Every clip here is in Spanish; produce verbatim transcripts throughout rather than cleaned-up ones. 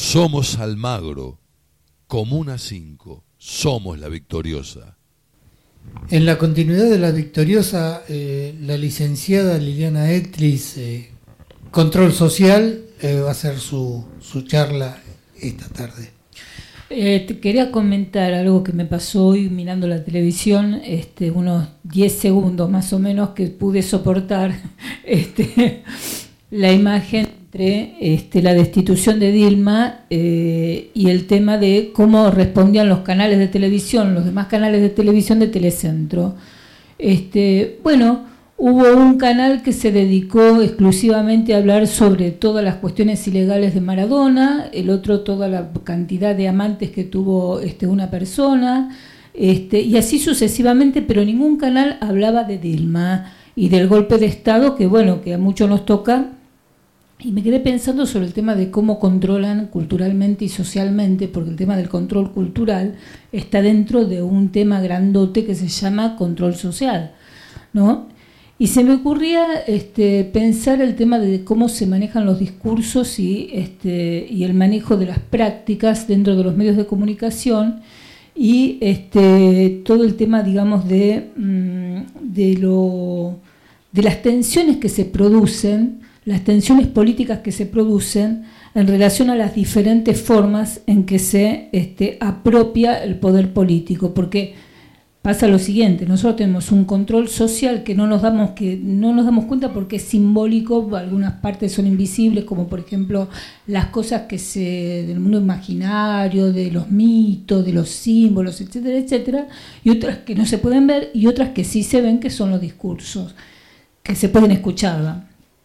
Somos Almagro, Comuna cinco, somos la victoriosa. En la continuidad de la victoriosa, eh, la licenciada Liliana Etlis, eh, Control Social, eh, va a hacer su, su charla esta tarde. Eh, te quería comentar algo que me pasó hoy mirando la televisión, este, unos diez segundos más o menos que pude soportar este, la imagen entre este, la destitución de Dilma eh, y el tema de cómo respondían los canales de televisión, los demás canales de televisión de Telecentro. Este, bueno, hubo un canal que se dedicó exclusivamente a hablar sobre todas las cuestiones ilegales de Maradona, el otro toda la cantidad de amantes que tuvo este, una persona, este, y así sucesivamente, pero ningún canal hablaba de Dilma y del golpe de Estado, que bueno, que a muchos nos toca. Y me quedé pensando sobre el tema de cómo controlan culturalmente y socialmente, porque el tema del control cultural está dentro de un tema grandote que se llama control social, ¿no? Y se me ocurría este, pensar el tema de cómo se manejan los discursos y, este, y el manejo de las prácticas dentro de los medios de comunicación y este, todo el tema, digamos, de, de, lo, de las tensiones que se producen, las tensiones políticas que se producen en relación a las diferentes formas en que se este, apropia el poder político, porque pasa lo siguiente: nosotros tenemos un control social que no nos damos que no nos damos cuenta porque es simbólico, algunas partes son invisibles, como por ejemplo las cosas que se del mundo imaginario, de los mitos, de los símbolos, etcétera, etcétera, y otras que no se pueden ver y otras que sí se ven, que son los discursos que se pueden escuchar, ¿verdad?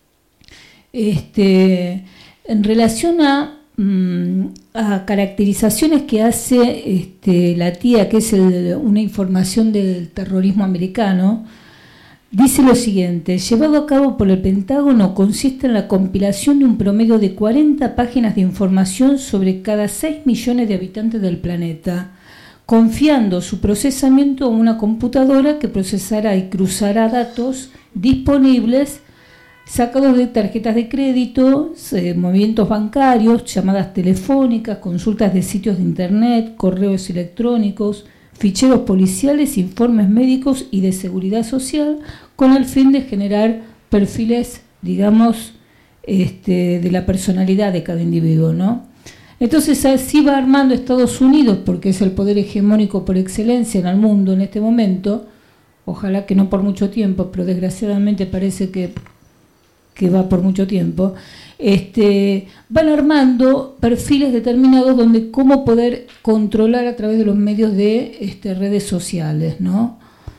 Este, en relación a, mm, a caracterizaciones que hace este, la tía, que es el, una información del terrorismo americano, dice lo siguiente: llevado a cabo por el Pentágono, consiste en la compilación de un promedio de cuarenta páginas de información sobre cada seis millones de habitantes del planeta, confiando su procesamiento a una computadora que procesará y cruzará datos disponibles sacados de tarjetas de crédito, eh, movimientos bancarios, llamadas telefónicas, consultas de sitios de internet, correos electrónicos, ficheros policiales, informes médicos y de seguridad social, con el fin de generar perfiles, digamos, este, de la personalidad de cada individuo, ¿no? Entonces así va armando Estados Unidos, porque es el poder hegemónico por excelencia en el mundo en este momento, ojalá que no por mucho tiempo, pero desgraciadamente parece que que va por mucho tiempo, este, van armando perfiles determinados donde cómo poder controlar a través de los medios de este, redes sociales, ¿no?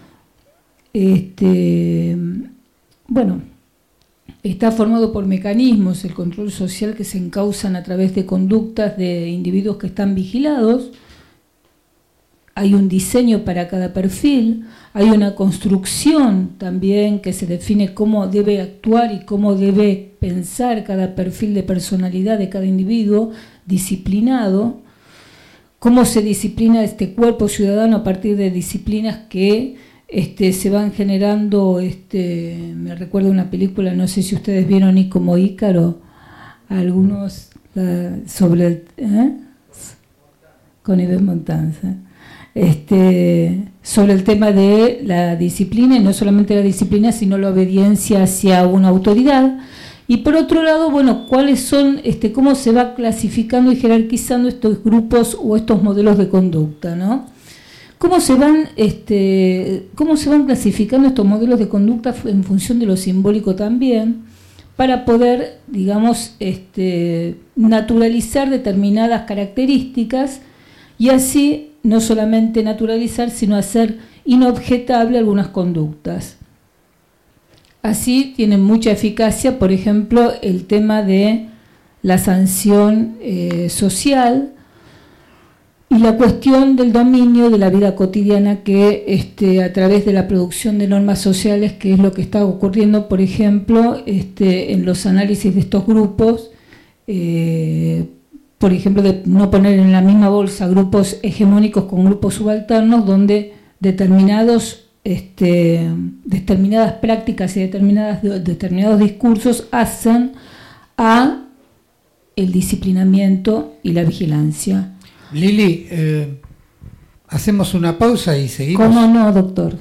Este, bueno, está formado por mecanismos, el control social, que se encausan a través de conductas de individuos que están vigilados. Hay un diseño para cada perfil, hay una construcción también que se define cómo debe actuar y cómo debe pensar cada perfil de personalidad de cada individuo disciplinado, cómo se disciplina este cuerpo ciudadano a partir de disciplinas que este, se van generando. Este, me recuerdo una película, no sé si ustedes vieron, y como Ícaro, algunos la, sobre el... ¿eh? Con Ives Montanza. Este, sobre el tema de la disciplina, y no solamente la disciplina, sino la obediencia hacia una autoridad. Y por otro lado, bueno, cuáles son, este, cómo se va clasificando y jerarquizando estos grupos o estos modelos de conducta, ¿no? Cómo se van, este, cómo se van clasificando estos modelos de conducta en función de lo simbólico también, para poder, digamos, este, naturalizar determinadas características y así no solamente naturalizar, sino hacer inobjetable algunas conductas. Así tiene mucha eficacia, por ejemplo, el tema de la sanción eh, social y la cuestión del dominio de la vida cotidiana, que este, a través de la producción de normas sociales, que es lo que está ocurriendo, por ejemplo, este, en los análisis de estos grupos, eh, por ejemplo, de no poner en la misma bolsa grupos hegemónicos con grupos subalternos, donde determinados, este, determinadas prácticas y determinadas, determinados discursos hacen a el disciplinamiento y la vigilancia. Lili, eh, hacemos una pausa y seguimos. ¿Cómo no, doctor?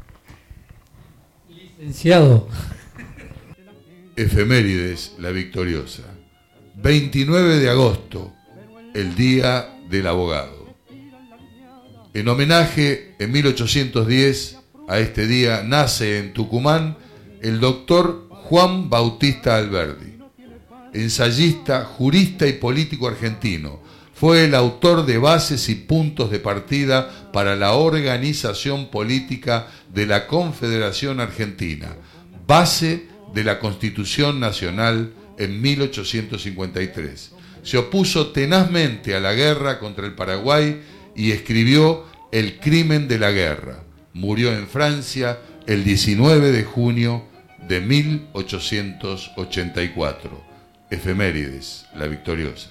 Licenciado. Efemérides, la victoriosa. veintinueve de agosto, el Día del Abogado. En homenaje, en mil ochocientos diez, a este día, nace en Tucumán el doctor Juan Bautista Alberdi, ensayista, jurista y político argentino. Fue el autor de bases y puntos de partida para la organización política de la Confederación Argentina, base de la Constitución Nacional en mil ochocientos cincuenta y tres. Se opuso tenazmente a la guerra contra el Paraguay y escribió El crimen de la guerra. Murió en Francia el diecinueve de junio de mil ochocientos ochenta y cuatro. Efemérides, la victoriosa.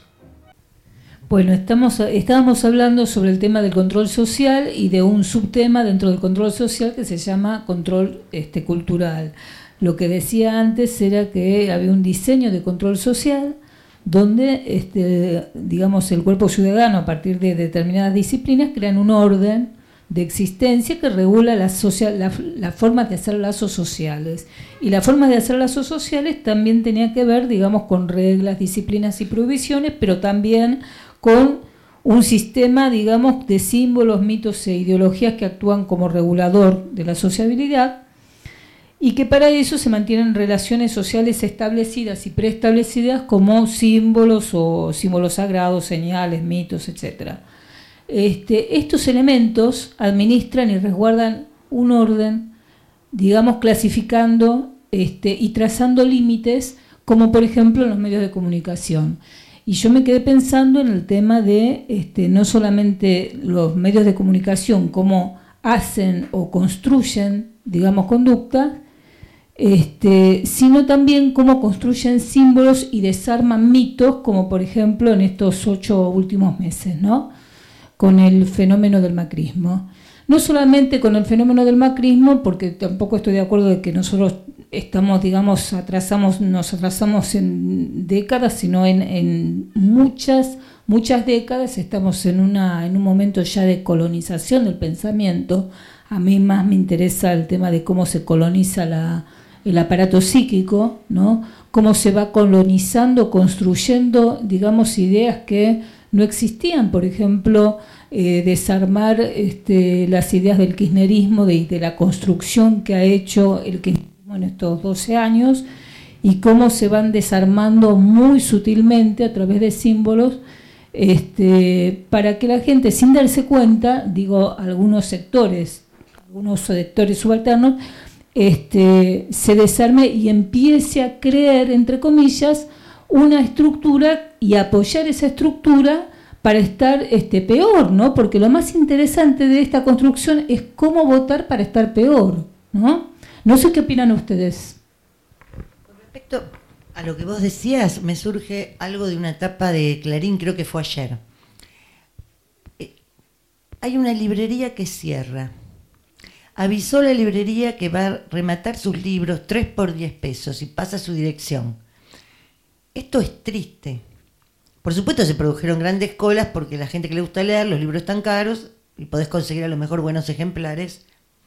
Bueno, estamos, estábamos hablando sobre el tema del control social y de un subtema dentro del control social que se llama control este, cultural. Lo que decía antes era que había un diseño de control social donde, este, digamos, el cuerpo ciudadano, a partir de determinadas disciplinas, crean un orden de existencia que regula las social, la, la forma de hacer lazos sociales. Y la forma de hacer lazos sociales también tenía que ver, digamos, con reglas, disciplinas y prohibiciones, pero también con un sistema, digamos, de símbolos, mitos e ideologías que actúan como regulador de la sociabilidad, y que para eso se mantienen relaciones sociales establecidas y preestablecidas como símbolos o símbolos sagrados, señales, mitos, etcétera. Este, estos elementos administran y resguardan un orden, digamos, clasificando este, y trazando límites, como por ejemplo en los medios de comunicación. Y yo me quedé pensando en el tema de este, no solamente los medios de comunicación, cómo hacen o construyen, digamos, conductas, este, sino también cómo construyen símbolos y desarman mitos, como por ejemplo en estos ocho últimos meses, ¿no? Con el fenómeno del macrismo. No solamente con el fenómeno del macrismo, porque tampoco estoy de acuerdo de que nosotros estamos, digamos, atrasamos, nos atrasamos en décadas, sino en, en muchas, muchas décadas. Estamos en una, en un momento ya de colonización del pensamiento. A mí más me interesa el tema de cómo se coloniza la, el aparato psíquico, ¿no? Cómo se va colonizando, construyendo, digamos, ideas que no existían. Por ejemplo, eh, desarmar este, las ideas del kirchnerismo, de, de la construcción que ha hecho el kirchnerismo en estos doce años, y cómo se van desarmando muy sutilmente a través de símbolos, este, para que la gente, sin darse cuenta, digo, algunos sectores, algunos sectores subalternos, este, se desarme y empiece a creer, entre comillas, una estructura y apoyar esa estructura para estar este, peor, ¿no? Porque lo más interesante de esta construcción es cómo votar para estar peor, ¿no? No sé qué opinan ustedes. Con respecto a lo que vos decías, me surge algo de una etapa de Clarín, creo que fue ayer. Eh, hay una librería que cierra. Avisó la librería que va a rematar sus libros tres por diez pesos y pasa su dirección. Esto es triste. Por supuesto se produjeron grandes colas porque la gente que le gusta leer, los libros están caros y podés conseguir a lo mejor buenos ejemplares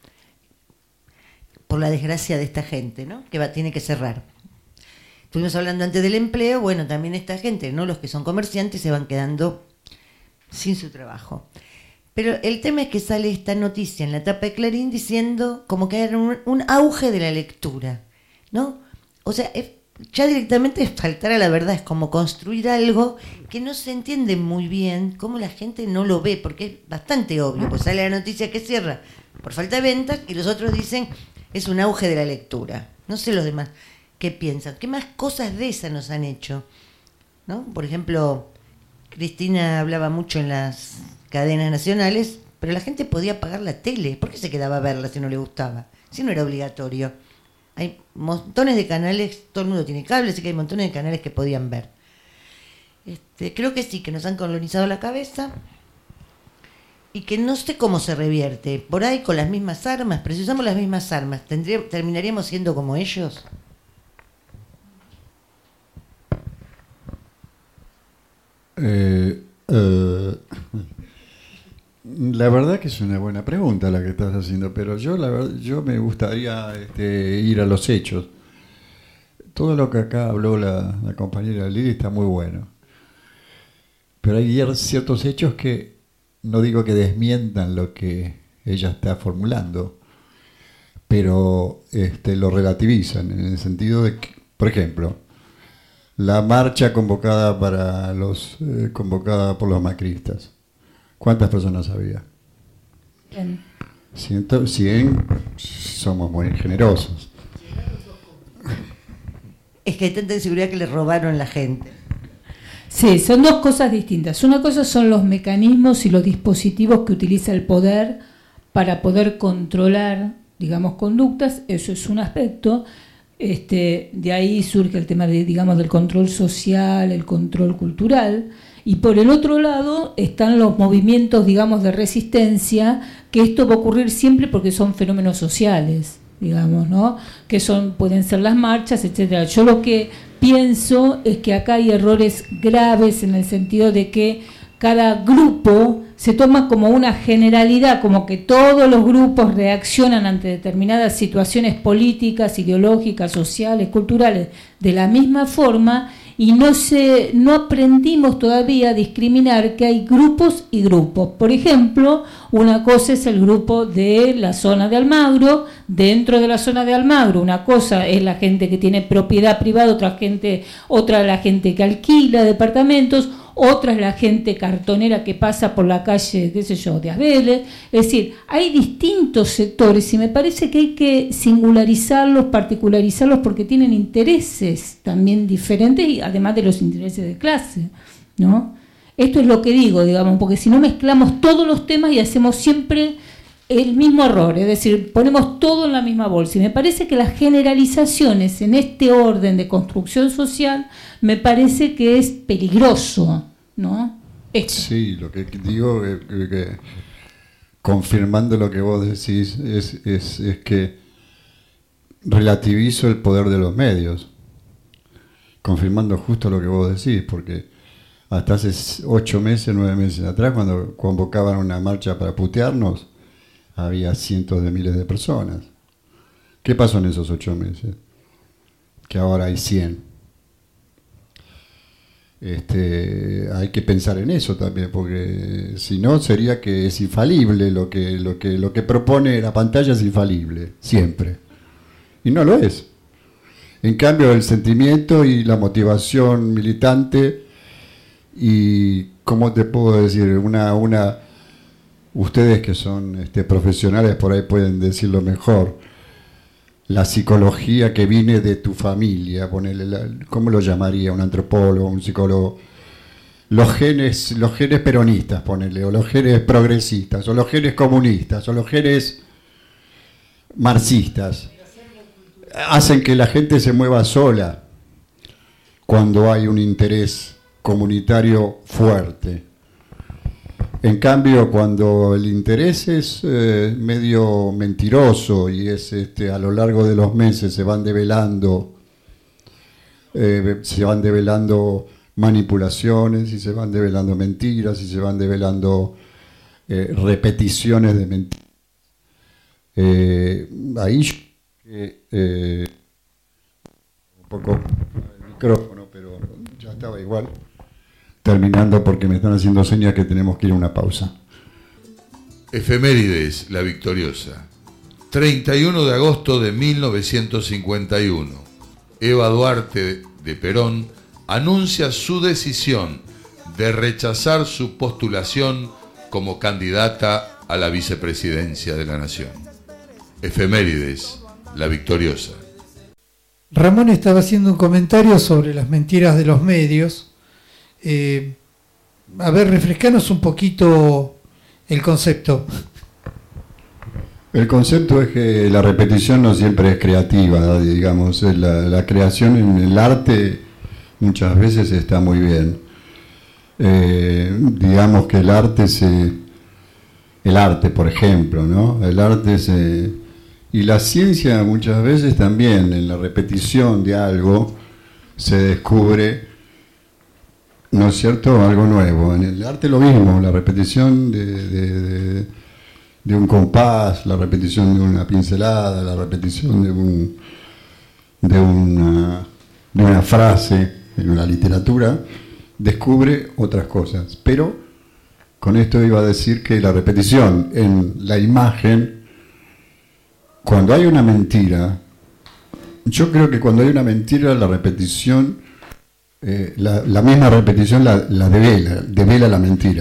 por la desgracia de esta gente, ¿no? Que va, tiene que cerrar. Estuvimos hablando antes del empleo, bueno, también esta gente, ¿no? Los que son comerciantes se van quedando sin su trabajo. Pero el tema es que sale esta noticia en la tapa de Clarín diciendo como que era un, un auge de la lectura, ¿no? O sea, es, ya directamente es faltar a la verdad, es como construir algo que no se entiende muy bien, cómo la gente no lo ve, porque es bastante obvio, pues sale la noticia que cierra por falta de ventas y los otros dicen es un auge de la lectura. No sé los demás qué piensan, qué más cosas de esas nos han hecho, ¿no? Por ejemplo, Cristina hablaba mucho en las cadenas nacionales, pero la gente podía pagar la tele. ¿Por qué se quedaba a verla si no le gustaba? Si no era obligatorio. Hay montones de canales, todo el mundo tiene cable, así que hay montones de canales que podían ver. Este, creo que sí, que nos han colonizado la cabeza y que no sé cómo se revierte. Por ahí con las mismas armas, pero si usamos las mismas armas, ¿tendría, ¿terminaríamos siendo como ellos? La verdad que es una buena pregunta la que estás haciendo, pero yo la verdad, yo me gustaría este, ir a los hechos. Todo lo que acá habló la, la compañera Lili está muy bueno, pero hay ciertos hechos que no digo que desmientan lo que ella está formulando, pero este, lo relativizan en el sentido de que, por ejemplo, la marcha convocada para los eh, convocada por los macristas. ¿Cuántas personas había? Bien. Ciento, cien, somos muy generosos. Es que hay tanta inseguridad que le robaron la gente. Sí, son dos cosas distintas. Una cosa son los mecanismos y los dispositivos que utiliza el poder para poder controlar, digamos, conductas. Eso es un aspecto. Este, de ahí surge el tema de, digamos, del control social, el control cultural. Y por el otro lado están los movimientos, digamos, de resistencia, que esto va a ocurrir siempre porque son fenómenos sociales, digamos, ¿no? Que son, pueden ser las marchas, etcétera. Yo lo que pienso es que acá hay errores graves en el sentido de que cada grupo se toma como una generalidad, como que todos los grupos reaccionan ante determinadas situaciones políticas, ideológicas, sociales, culturales, de la misma forma, y no se, no aprendimos todavía a discriminar que hay grupos y grupos. Por ejemplo, una cosa es el grupo de la zona de Almagro. Dentro de la zona de Almagro, una cosa es la gente que tiene propiedad privada, otra gente, otra la gente que alquila departamentos, otra es la gente cartonera que pasa por la calle, qué sé yo, de Asbeles. Es decir, hay distintos sectores y me parece que hay que singularizarlos, particularizarlos, porque tienen intereses también diferentes, y además de los intereses de clase, ¿no? Esto es lo que digo, digamos, porque si no mezclamos todos los temas y hacemos siempre el mismo error, es decir, ponemos todo en la misma bolsa. Y me parece que las generalizaciones en este orden de construcción social me parece que es peligroso, ¿no? Esto. Sí, lo que digo, que, que, que, confirmando lo que vos decís, es, es, es que relativizo el poder de los medios, confirmando justo lo que vos decís, porque hasta hace ocho meses, nueve meses atrás, cuando convocaban una marcha para putearnos, había cientos de miles de personas. ¿Qué pasó en esos ocho meses? Que ahora hay cien. Este, hay que pensar en eso también, porque si no sería que es infalible lo que, lo que, lo que propone la pantalla, es infalible, siempre. Y no lo es. En cambio, el sentimiento y la motivación militante y, ¿cómo te puedo decir? Una... una ustedes que son este, profesionales por ahí pueden decirlo mejor. La psicología que viene de tu familia, ponele la, ¿cómo lo llamaría un antropólogo, un psicólogo? Los genes, los genes peronistas, ponele, o los genes progresistas, o los genes comunistas, o los genes marxistas, hacen que la gente se mueva sola cuando hay un interés comunitario fuerte. En cambio, cuando el interés es eh, medio mentiroso y es este, a lo largo de los meses se van develando, eh, se van develando manipulaciones y se van develando mentiras y se van develando eh, repeticiones de mentiras. Eh, ahí eh, eh, un poco el micrófono, pero ya estaba igual. Terminando porque me están haciendo señas que tenemos que ir a una pausa. Efemérides, la victoriosa. treinta y uno de agosto de mil novecientos cincuenta y uno. Eva Duarte de Perón anuncia su decisión de rechazar su postulación como candidata a la vicepresidencia de la Nación. Efemérides, la victoriosa. Ramón estaba haciendo un comentario sobre las mentiras de los medios. Eh, a ver, refrescanos un poquito el concepto. El concepto es que la repetición no siempre es creativa, digamos. La, la creación en el arte muchas veces está muy bien. Eh, digamos que el arte se... El arte, por ejemplo, ¿no? El arte se... Y la ciencia muchas veces también, en la repetición de algo, se descubre ¿no es cierto?, algo nuevo. En el arte lo mismo, la repetición de, de, de, de un compás, la repetición de una pincelada, la repetición de, un, de, una, de una frase en la literatura, descubre otras cosas. Pero con esto iba a decir que la repetición en la imagen, cuando hay una mentira, yo creo que cuando hay una mentira, la repetición, eh, la, la misma repetición la, la devela, devela la mentira.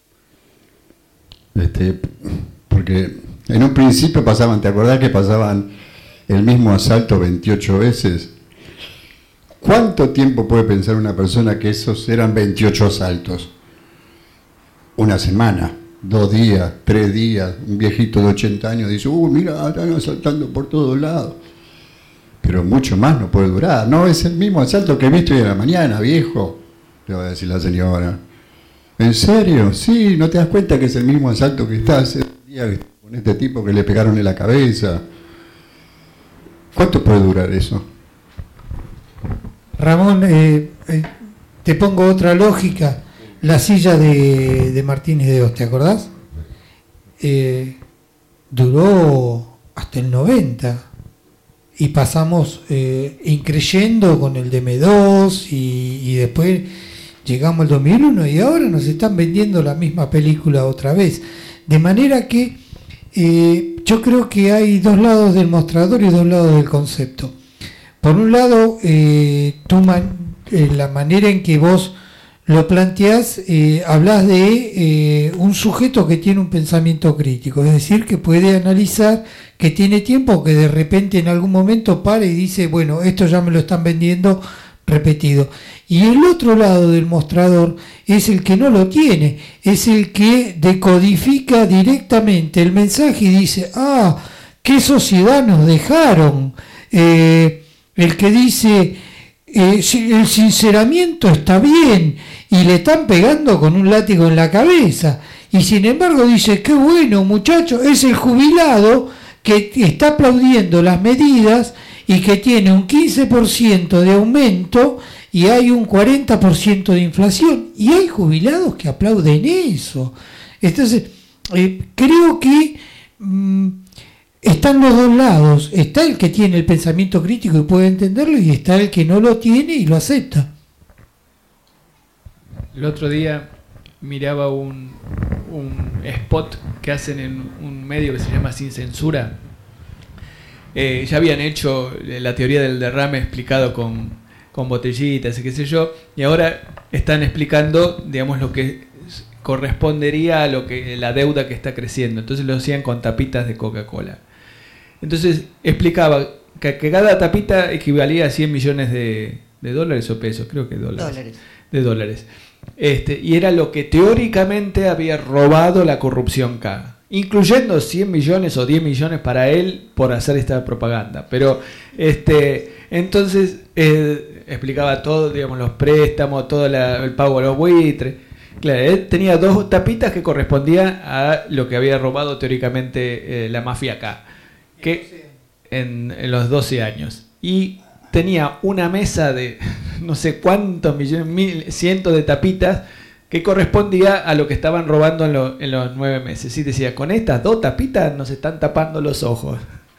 Este, porque en un principio pasaban, ¿te acordás que pasaban el mismo asalto veintiocho veces? ¿Cuánto tiempo puede pensar una persona que esos eran veintiocho asaltos? Una semana, dos días, tres días. Un viejito de ochenta años dice, uy, mira, están asaltando por todos lados. Pero mucho más no puede durar. No, es el mismo asalto que he visto hoy en la mañana, viejo, le va a decir la señora. ¿En serio? Sí, ¿no te das cuenta que es el mismo asalto que está hace días con este tipo que le pegaron en la cabeza? ¿Cuánto puede durar eso? Ramón, eh, eh, te pongo otra lógica. La silla de, de Martínez de Hoz, ¿te acordás? Eh, duró hasta el noventa y pasamos eh, increyendo con el de eme dos y, y después llegamos al dos mil uno y ahora nos están vendiendo la misma película otra vez. De manera que eh, yo creo que hay dos lados del mostrador y dos lados del concepto. Por un lado, eh, tú man, eh, la manera en que vos lo planteás, eh, hablas de eh, un sujeto que tiene un pensamiento crítico, es decir, que puede analizar, que tiene tiempo, que de repente en algún momento para y dice, bueno, esto ya me lo están vendiendo repetido. Y el otro lado del mostrador es el que no lo tiene, es el que decodifica directamente el mensaje y dice, ah, ¿qué sociedad nos dejaron? Eh, el que dice, eh, el sinceramiento está bien y le están pegando con un látigo en la cabeza. Y sin embargo dice, qué bueno muchacho, es el jubilado que está aplaudiendo las medidas y que tiene un quince por ciento de aumento y hay un cuarenta por ciento de inflación. Y hay jubilados que aplauden eso. Entonces, eh, creo que mmm, están los dos lados. Está el que tiene el pensamiento crítico y puede entenderlo, y está el que no lo tiene y lo acepta. El otro día miraba un, un spot que hacen en un medio que se llama Sin Censura. Eh, ya habían hecho la teoría del derrame explicado con, con botellitas y qué sé yo, y ahora están explicando, digamos, lo que correspondería a lo que la deuda que está creciendo. Entonces lo hacían con tapitas de Coca-Cola. Entonces explicaba que, que cada tapita equivalía a cien millones de, de dólares o pesos, creo que dólares. Dólares. De dólares. Este, y era lo que teóricamente había robado la corrupción K, incluyendo cien millones o diez millones para él por hacer esta propaganda. Pero este, entonces eh, explicaba todo, digamos, los préstamos, todo la, el pago a los buitres. Claro, él tenía dos tapitas que correspondían a lo que había robado teóricamente eh, la mafia K, que en, en los doce años. Y tenía una mesa de no sé cuántos millones, mil, cientos de tapitas que correspondía a lo que estaban robando en, lo, en los nueve meses. Y decía, con estas dos tapitas nos están tapando los ojos.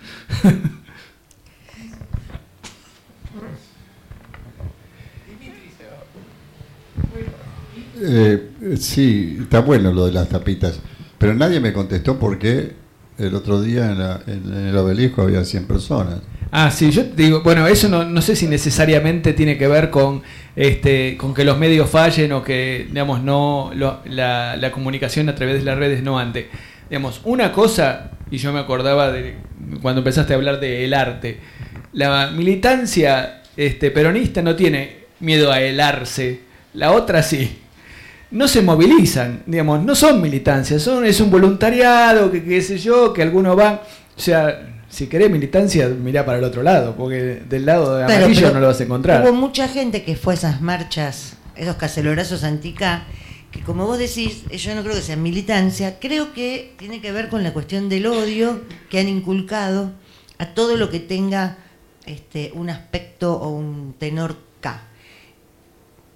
Eh, sí, está bueno lo de las tapitas, pero nadie me contestó por qué el otro día en, la, en el obelisco había cien personas. Ah, sí, yo digo, bueno, eso no, no sé si necesariamente tiene que ver con este con que los medios fallen o que, digamos, no lo, la, la comunicación a través de las redes no ande. Digamos, una cosa, y yo me acordaba de cuando empezaste a hablar del arte, la militancia este, peronista no tiene miedo a helarse, la otra sí. No se movilizan, digamos, no son militancias, son, es un voluntariado, que qué sé yo, que algunos van, o sea, si querés militancia, mirá para el otro lado, porque del lado de amarillo claro, no lo vas a encontrar. Hubo mucha gente que fue a esas marchas, esos cacerorazos anti-K, que como vos decís, yo no creo que sea militancia, creo que tiene que ver con la cuestión del odio que han inculcado a todo lo que tenga este, un aspecto o un tenor K.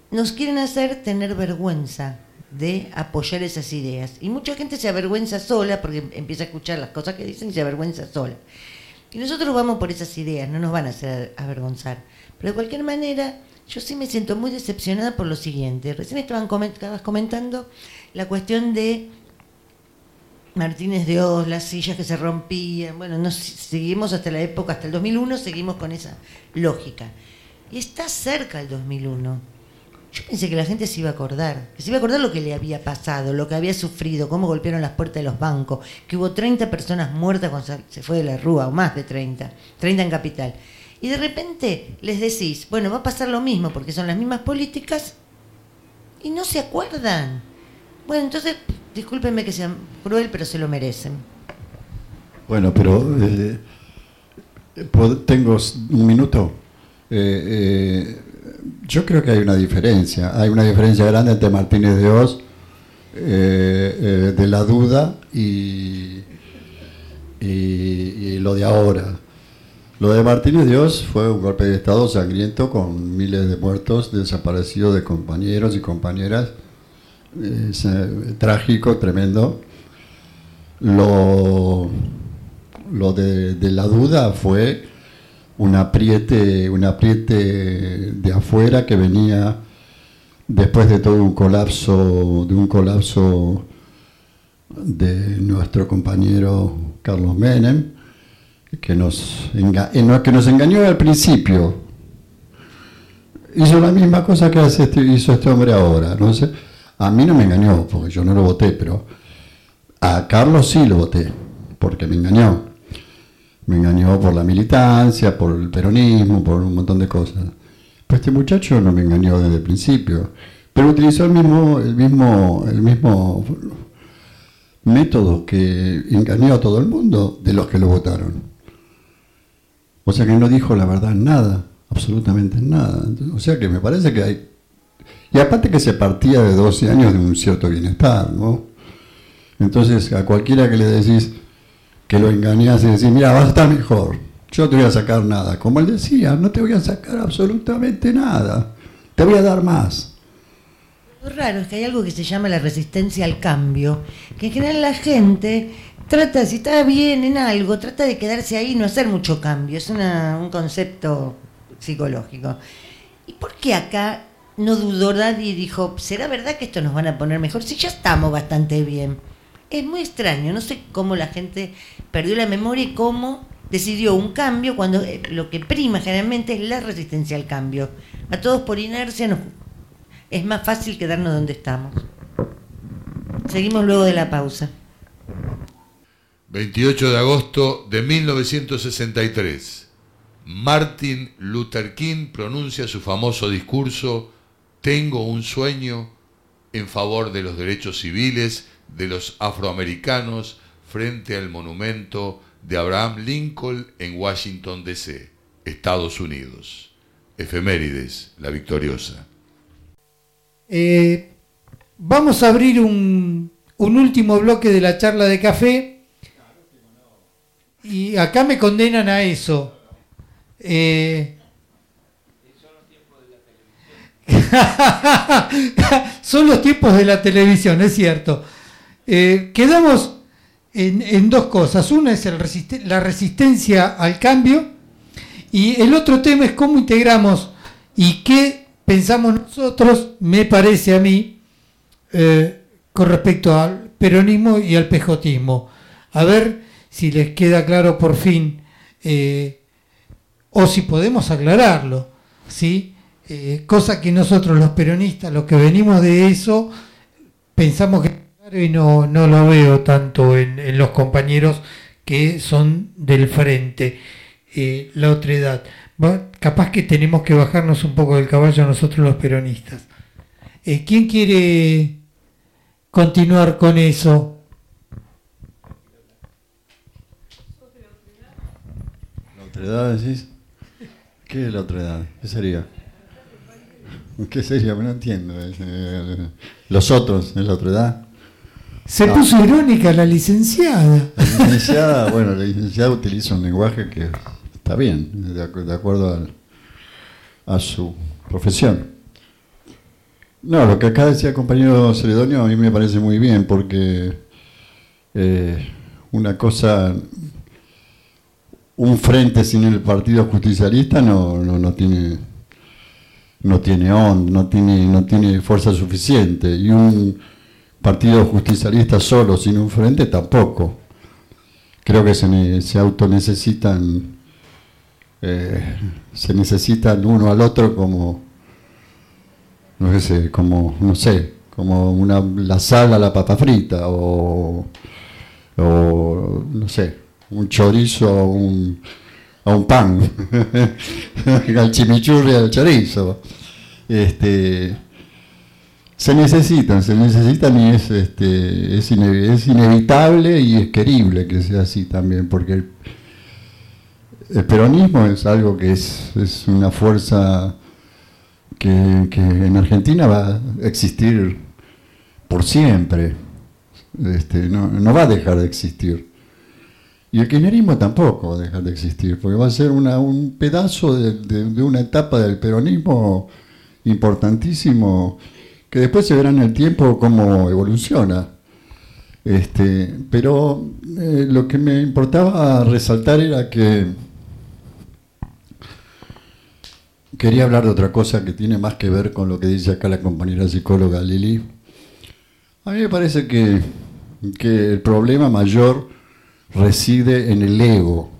nos quieren hacer tener vergüenza de apoyar esas ideas. Y mucha gente se avergüenza sola porque empieza a escuchar las cosas que dicen y se avergüenza sola. Y nosotros vamos por esas ideas, no nos van a hacer avergonzar. Pero de cualquier manera, yo sí me siento muy decepcionada por lo siguiente. Recién estaban coment- estabas comentando la cuestión de Martínez de Oz, las sillas que se rompían. Bueno, nos seguimos hasta la época, hasta el dos mil uno, seguimos con esa lógica. Y está cerca el dos mil uno. Yo pensé que la gente se iba a acordar, que se iba a acordar lo que le había pasado, lo que había sufrido, cómo golpearon las puertas de los bancos, que hubo treinta personas muertas cuando se fue de la Rúa, o más de treinta, treinta en Capital. Y de repente les decís, bueno, va a pasar lo mismo, porque son las mismas políticas, y no se acuerdan. Bueno, entonces, discúlpenme que sea cruel, pero se lo merecen. Bueno, pero eh, tengo un minuto. Eh, eh, yo creo que hay una diferencia, hay una diferencia grande entre Martínez de Oz, eh, eh, de la duda y, y, y lo de ahora. Lo de Martínez de Oz fue un golpe de Estado sangriento con miles de muertos, desaparecidos de compañeros y compañeras, es, eh, trágico, tremendo. Lo, lo de, de la duda fue un apriete, un apriete de afuera que venía después de todo un colapso, de un colapso de nuestro compañero Carlos Menem, que nos, enga- que nos engañó al principio. Hizo la misma cosa que hace este, hizo este hombre ahora. No sé, a mí no me engañó, porque yo no lo voté, pero a Carlos sí lo voté, porque me engañó. Me engañó por la militancia, por el peronismo, por un montón de cosas. Pero este muchacho no me engañó desde el principio. Pero utilizó el mismo, el mismo, el mismo método que engañó a todo el mundo de los que lo votaron. O sea que no dijo la verdad en nada, absolutamente en nada. O sea que me parece que hay... Y aparte que se partía de doce años de un cierto bienestar, ¿no? Entonces a cualquiera que le decís que lo engañás y decís, mira, vas a estar mejor, yo no te voy a sacar nada. Como él decía, no te voy a sacar absolutamente nada, te voy a dar más. Lo raro es que hay algo que se llama la resistencia al cambio, que en general la gente trata, si está bien en algo, trata de quedarse ahí y no hacer mucho cambio. Es una, un concepto psicológico. ¿Y por qué acá no dudó nadie y dijo, ¿será verdad que esto nos van a poner mejor? Si ya estamos bastante bien. Es muy extraño, no sé cómo la gente perdió la memoria y cómo decidió un cambio cuando lo que prima generalmente es la resistencia al cambio. A todos por inercia nos, es más fácil quedarnos donde estamos. Seguimos luego de la pausa. veintiocho de agosto de mil novecientos sesenta y tres. Martin Luther King pronuncia su famoso discurso «Tengo un sueño» en favor de los derechos civiles de los afroamericanos frente al monumento de Abraham Lincoln en Washington, D C, Estados Unidos. Efemérides, la victoriosa. Eh, vamos a abrir un, un último bloque de la charla de café y acá me condenan a eso. Eh, son los tiempos de la televisión, es cierto. Eh, quedamos en, en dos cosas. Una es el resist- la resistencia al cambio y el otro tema es cómo integramos y qué pensamos nosotros, me parece a mí, eh, con respecto al peronismo y al pejotismo. A ver si les queda claro por fin, eh, o si podemos aclararlo, ¿sí? Eh, cosa que nosotros los peronistas, los que venimos de eso, pensamos que y no, no lo veo tanto en, en los compañeros que son del frente, eh, la otra edad. Va, capaz que tenemos que bajarnos un poco del caballo nosotros los peronistas. Eh, ¿Quién quiere continuar con eso? ¿La otra edad decís? ¿Qué es la otra edad? ¿Qué sería? ¿Qué sería? No entiendo. Los otros, ¿es la otra edad? Se no. puso irónica la licenciada. La licenciada, bueno, la licenciada utiliza un lenguaje que está bien, de, de acuerdo a, a su profesión. No, lo que acá decía el compañero Celedonio a mí me parece muy bien, porque eh, una cosa, un frente sin el Partido Justicialista no, no, no tiene no tiene on, no tiene, no tiene fuerza suficiente, y un Partido Justicialista solo sin un frente tampoco. Creo que se, se autonecesitan, eh, se necesitan uno al otro como, no sé, como, no sé, como una, la sal a la papa frita, o, o no sé, un chorizo a un, a un pan, al chimichurri al chorizo. Este, se necesitan, se necesitan y es, este, es, ine, es inevitable y es querible que sea así también, porque el, el peronismo es algo que es, es una fuerza que, que en Argentina va a existir por siempre, este, no, no va a dejar de existir. Y el kirchnerismo tampoco va a dejar de existir, porque va a ser una, un pedazo de, de, de una etapa del peronismo importantísimo, que después se verá en el tiempo cómo evoluciona. Este, pero eh, lo que me importaba resaltar era que quería hablar de otra cosa que tiene más que ver con lo que dice acá la compañera psicóloga Lili. A mí me parece que, que el problema mayor reside en el ego,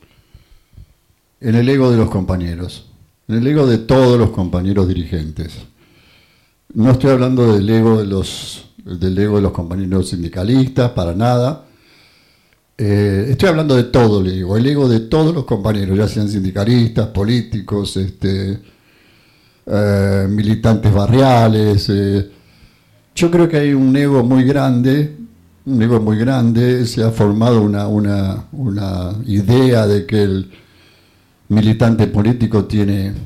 en el ego de los compañeros, en el ego de todos los compañeros dirigentes. No estoy hablando del ego de los, del ego de los compañeros sindicalistas, para nada. Eh, estoy hablando de todo el ego, el ego de todos los compañeros, ya sean sindicalistas, políticos, este, eh, militantes barriales. Eh. Yo creo que hay un ego muy grande, un ego muy grande, se ha formado una, una, una idea de que el militante político tiene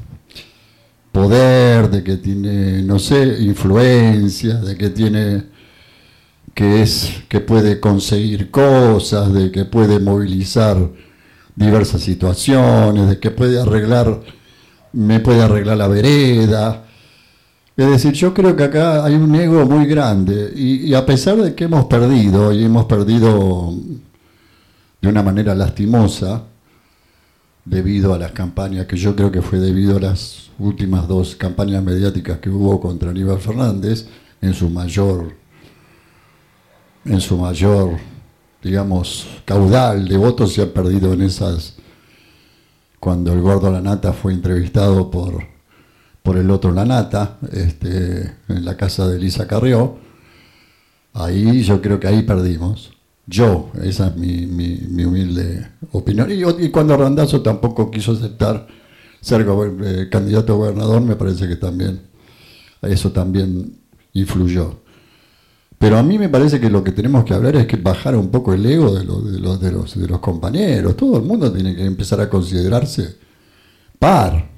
poder, de que tiene, no sé, influencia, de que tiene, que es, que puede conseguir cosas, de que puede movilizar diversas situaciones, de que puede arreglar, me puede arreglar la vereda. Es decir, yo creo que acá hay un ego muy grande, y, y a pesar de que hemos perdido, y hemos perdido de una manera lastimosa, debido a las campañas, que yo creo que fue debido a las últimas dos campañas mediáticas que hubo contra Aníbal Fernández, en su mayor, en su mayor, digamos, caudal de votos se ha perdido en esas, cuando el gordo Lanata fue entrevistado por, por el otro Lanata, este, en la casa de Elisa Carrió. Ahí yo creo que ahí perdimos. Yo, esa es mi, mi, mi humilde opinión. Y, y cuando Randazzo tampoco quiso aceptar ser eh, candidato a gobernador, me parece que también eso también influyó. Pero a mí me parece que lo que tenemos que hablar es que bajar un poco el ego de, lo, de, los, de, los, de los compañeros. Todo el mundo tiene que empezar a considerarse par.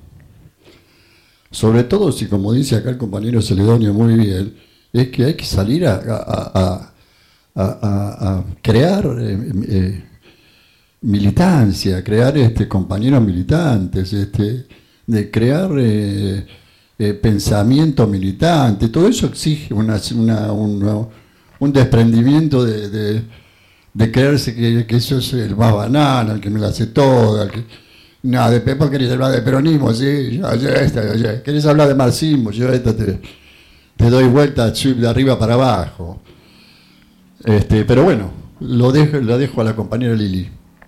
Sobre todo si, como dice acá el compañero Celedonio muy bien, es que hay que salir a... a, a A, a, a crear eh, eh, militancia, crear este, compañeros militantes, este, de crear eh, eh, pensamiento militante. Todo eso exige una, una, un, un desprendimiento de, de, de creerse que, que eso es el más banal, el que me la hace toda. El que, no, de Pepo querés hablar de peronismo, sí, yo, yo, esta, yo, querés hablar de marxismo, yo esta te, te doy vuelta de arriba para abajo. Este, pero bueno, lo dejo, lo dejo a la compañera Lili.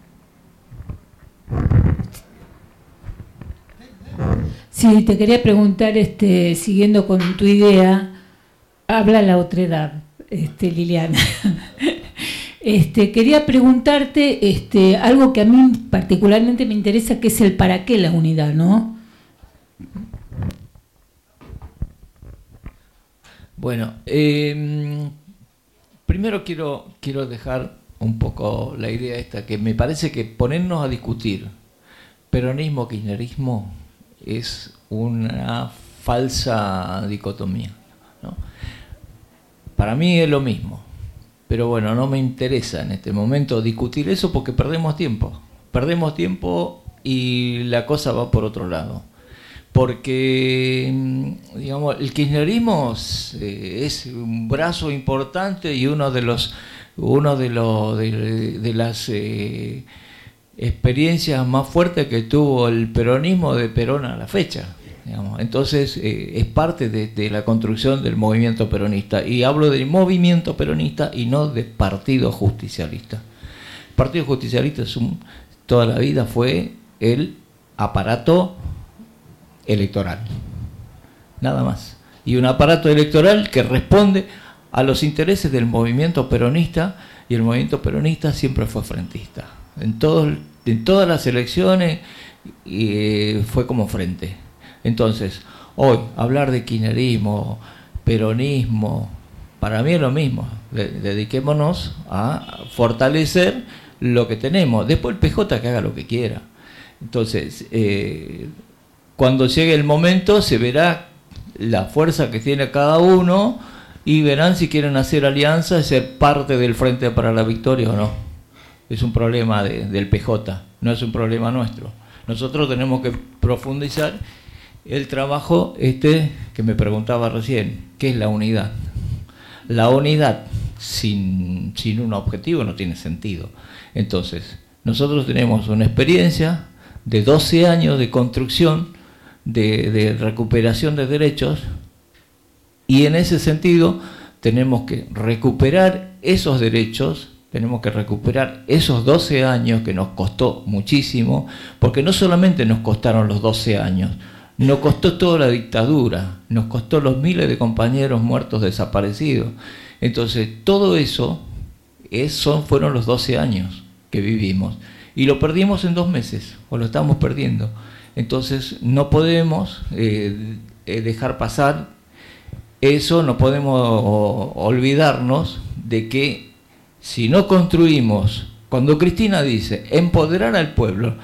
Sí, te quería preguntar, este, siguiendo con tu idea, habla la otredad, este, Liliana. Este, quería preguntarte este, algo que a mí particularmente me interesa, que es el para qué la unidad, ¿no? Bueno, eh, primero quiero, quiero dejar un poco la idea esta, que me parece que ponernos a discutir peronismo, kirchnerismo es una falsa dicotomía, ¿no? Para mí es lo mismo, pero bueno, no me interesa en este momento discutir eso porque perdemos tiempo, perdemos tiempo y la cosa va por otro lado. porque, digamos, el kirchnerismo eh, es un brazo importante y uno de los uno de los de, de las eh, experiencias más fuertes que tuvo el peronismo de Perón a la fecha, digamos. Entonces eh, es parte de, de la construcción del movimiento peronista, y hablo del movimiento peronista y no de partido justicialista. El partido justicialista es un, toda la vida fue el aparato electoral, nada más, y un aparato electoral que responde a los intereses del movimiento peronista, y el movimiento peronista siempre fue frentista. En, todo, en todas las elecciones eh, fue como frente. Entonces, hoy, hablar de kirchnerismo, peronismo, para mí es lo mismo. De, dediquémonos a fortalecer lo que tenemos. Después el P J que haga lo que quiera. Entonces, eh, cuando llegue el momento se verá la fuerza que tiene cada uno, y verán si quieren hacer alianza y ser parte del Frente para la Victoria o no. Es un problema de, del P J, no es un problema nuestro. Nosotros tenemos que profundizar el trabajo este que me preguntaba recién, que es la unidad. La unidad sin, sin un objetivo no tiene sentido. Entonces, nosotros tenemos una experiencia de doce años de construcción, de, de recuperación de derechos, y en ese sentido tenemos que recuperar esos derechos, tenemos que recuperar esos doce años que nos costó muchísimo, porque no solamente nos costaron los doce años, nos costó toda la dictadura, nos costó los miles de compañeros muertos, desaparecidos. Entonces todo eso es, son, fueron los doce años que vivimos, y lo perdimos en dos meses, o lo estamos perdiendo. Entonces no podemos eh, dejar pasar eso, no podemos olvidarnos de que si no construimos, cuando Cristina dice empoderar al pueblo,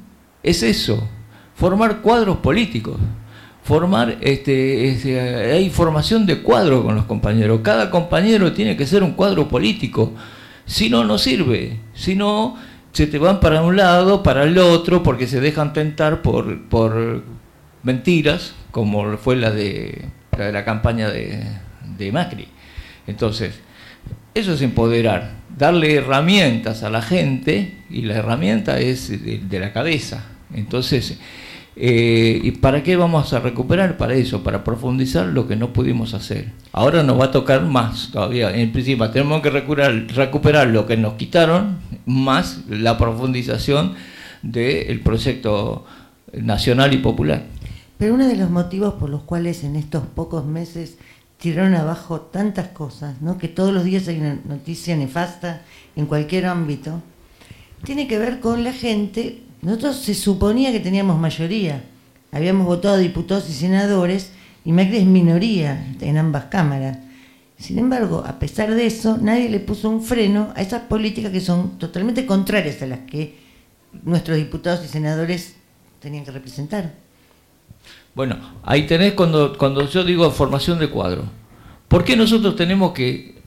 es eso, formar cuadros políticos, formar, este, este, hay formación de cuadro con los compañeros, cada compañero tiene que ser un cuadro político, si no, no sirve, si no, se te van para un lado, para el otro, porque se dejan tentar por, por mentiras, como fue la de... la de la campaña de, de Macri. Entonces, eso es empoderar, darle herramientas a la gente, y la herramienta es de, de la cabeza. Entonces, eh, ¿y para qué vamos a recuperar? Para eso, para profundizar lo que no pudimos hacer. Ahora nos va a tocar más todavía. En principio tenemos que recuperar, recuperar lo que nos quitaron, más la profundización del proyecto nacional y popular. Pero uno de los motivos por los cuales en estos pocos meses tiraron abajo tantas cosas, ¿no?, que todos los días hay una noticia nefasta en cualquier ámbito, tiene que ver con la gente. Nosotros se suponía que teníamos mayoría, habíamos votado diputados y senadores, y Macri es minoría en ambas cámaras. Sin embargo, a pesar de eso, nadie le puso un freno a esas políticas que son totalmente contrarias a las que nuestros diputados y senadores tenían que representar. Bueno, ahí tenés cuando, cuando yo digo formación de cuadro. ¿Por qué nosotros tenemos que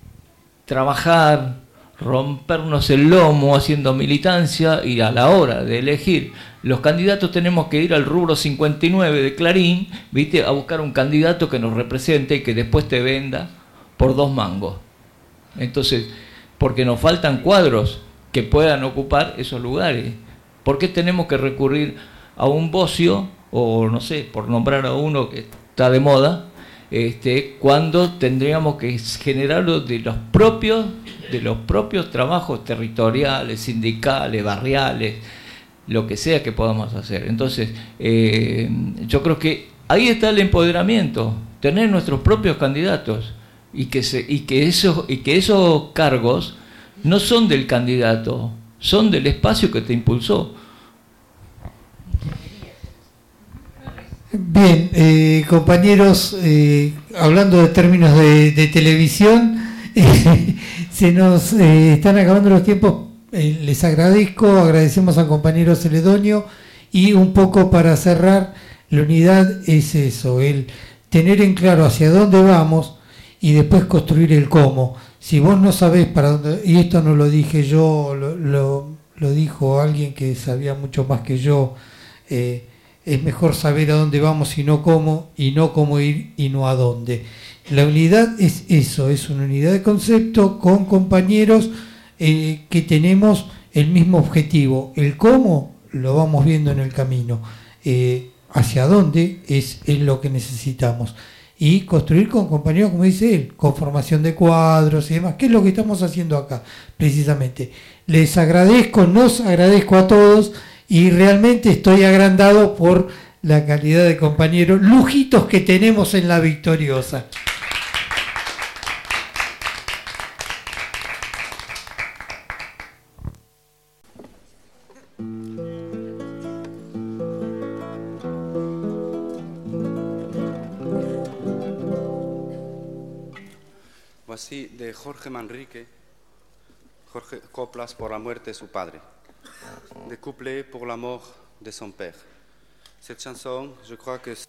trabajar, rompernos el lomo haciendo militancia, y a la hora de elegir los candidatos tenemos que ir al rubro cincuenta y nueve de Clarín, ¿viste?, a buscar un candidato que nos represente y que después te venda por dos mangos? Entonces, porque nos faltan cuadros que puedan ocupar esos lugares. ¿Por qué tenemos que recurrir a un bocio, o no sé, por nombrar a uno que está de moda, este, cuando tendríamos que generarlo de los propios, de los propios trabajos territoriales, sindicales, barriales, lo que sea que podamos hacer? Entonces, eh, yo creo que ahí está el empoderamiento, tener nuestros propios candidatos, y que se, y que esos, y que esos cargos no son del candidato, son del espacio que te impulsó. Bien, eh, compañeros, eh, hablando de términos de, de televisión, eh, se nos eh, están acabando los tiempos. Eh, les agradezco, agradecemos al compañero Celedonio, y un poco para cerrar, la unidad es eso, el tener en claro hacia dónde vamos y después construir el cómo. Si vos no sabés para dónde, y esto no lo dije yo, lo, lo, lo dijo alguien que sabía mucho más que yo, eh, es mejor saber a dónde vamos y no cómo, y no cómo ir y no a dónde. La unidad es eso, es una unidad de concepto con compañeros eh, que tenemos el mismo objetivo. El cómo lo vamos viendo en el camino, eh, hacia dónde es, es lo que necesitamos. Y construir con compañeros, como dice él, con formación de cuadros y demás, que es lo que estamos haciendo acá, precisamente. Les agradezco, nos agradezco a todos y realmente estoy agrandado por la calidad de compañeros, lujitos que tenemos en La Victoriosa. Voici de Jorge Manrique, Jorge Coplas pour la muerte de su padre, des couplets pour la mort de son père. Cette chanson, je crois que